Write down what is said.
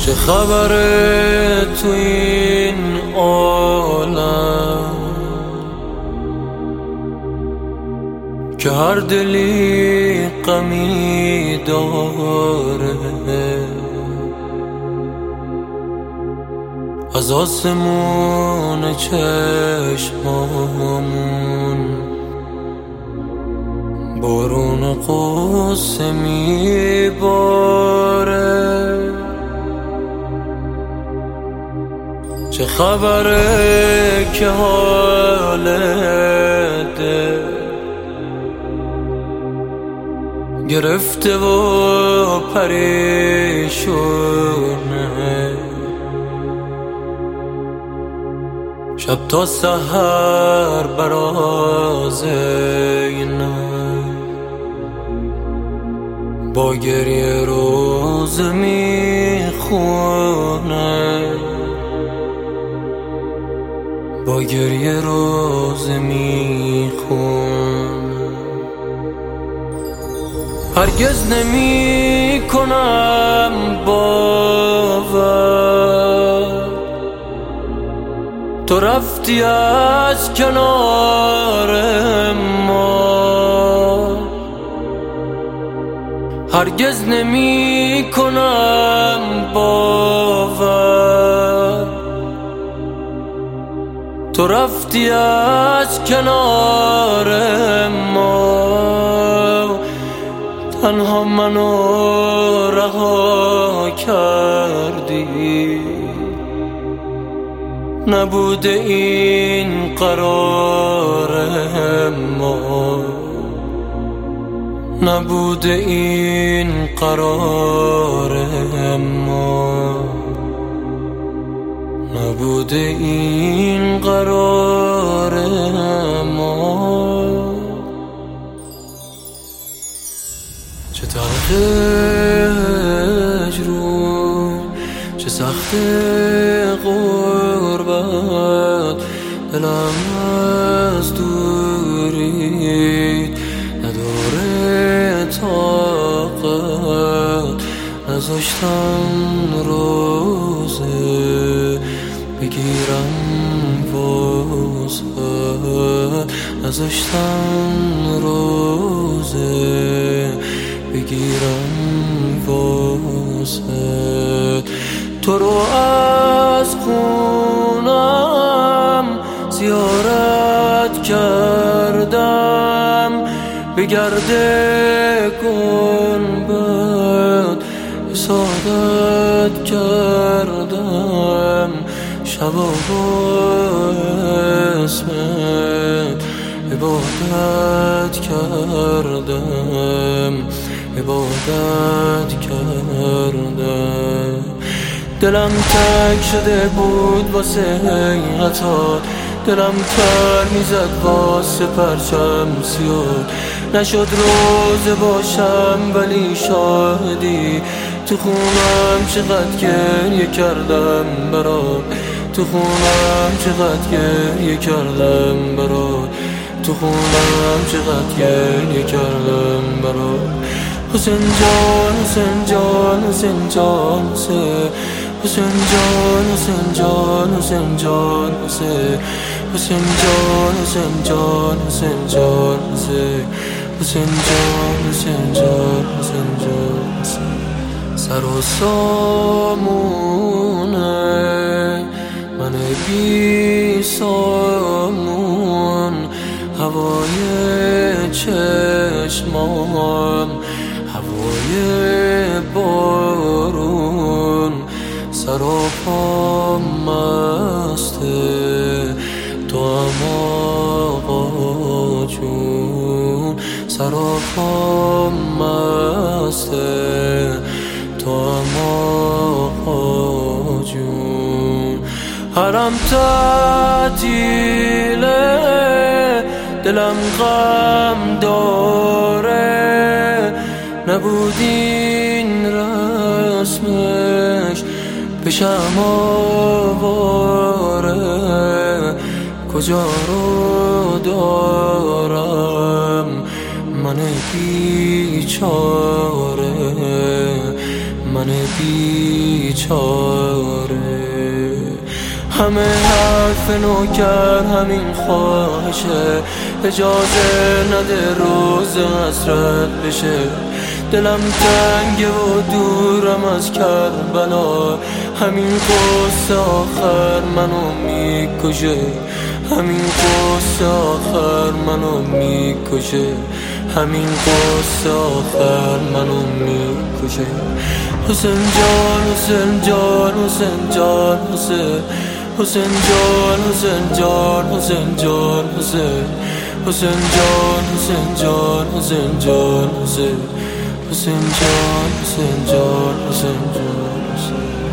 چه خبره تو این عالم که هر دلی غمی داره، از آسمون چشمامون بارون قصه میباره. چه خبره که حال دل گرفته و پریشونه، شب تا سحر براز اینه، با گریه روز میخونه، با گریه روز میخونه. هرگز نمی کنم باور تو رفتی از کنار ما، هرگز نمی کنم باور تو رفتی از کنار ما. تنها منو رها کردی، نبوده این قرار ما، نبوده این قرار ما، نبوده این قرار ما. چه تلخ هجرون، چه سخت غربت، دلم از دوریت نداره طاقت، نذاشتن روزه بگیرم واسه، نذاشتن روزه بگیرم واسه. تو رو از خونم زیارت کردم، به گرد گنبد حسادت کردم، شبا با اسمت عبادت کردم، عبادت کردم. دلم تنگ شده بود واسه حیاتات، دلم تر میزد واسه پرچم سیاد، نشد روز باشم ولی شاهدی، تو خونم چقدر گریه کردم برات، تو خونم چقدر گریه کردم برات، تو خونم چقدر گریه کردم برات. حسین جان، حسین جان، حسین جان، حسین جان، حسین جان، حسین جان، حسین جان، حسین جان، حسین جان، حسین جان، حسین جان، حسین جان. سر و سامونه من بی سامون، هوای چشمام هوای بارون، سر و پام مسته تو هم آقا جون، سر و پام مسته تو هم آقا جون. حرم تعطیله دلم غم داره، نبودین رسمش پیشم آواره، کجا رو دارم من بیچاره، من بیچاره. همه حرف نوکر همین خواهشه، اجازه نده روز حسرت بشه. دلم تنگه و دورم از کربلا، همین قصه آخر منو میکشه. همین قصه آخر منو میکشه. همین قصه آخر منو میکشه. حسین جان حسین جان حسین جان حسین حسین جان حسین جان حسین جان حسین حسین جان حسین جان حسین جان حسین حسین جان حسین جان حسین جان حسین.